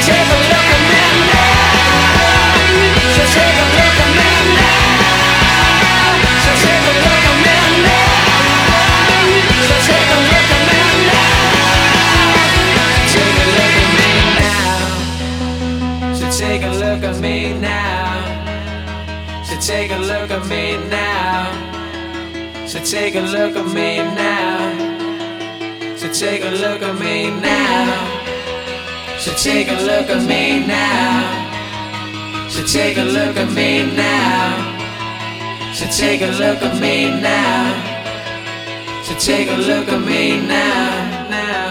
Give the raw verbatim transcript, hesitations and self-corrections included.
take a look at me now. So take a look at me now. So take a look at me now. So take a look at me now. Take a look at me now. So take a look at me now. So take a look at me now. So take a look at me now. So take a look at me now. So take a look at me now. So take a look at me now. So take a look at me now. So take a look at me now. Now.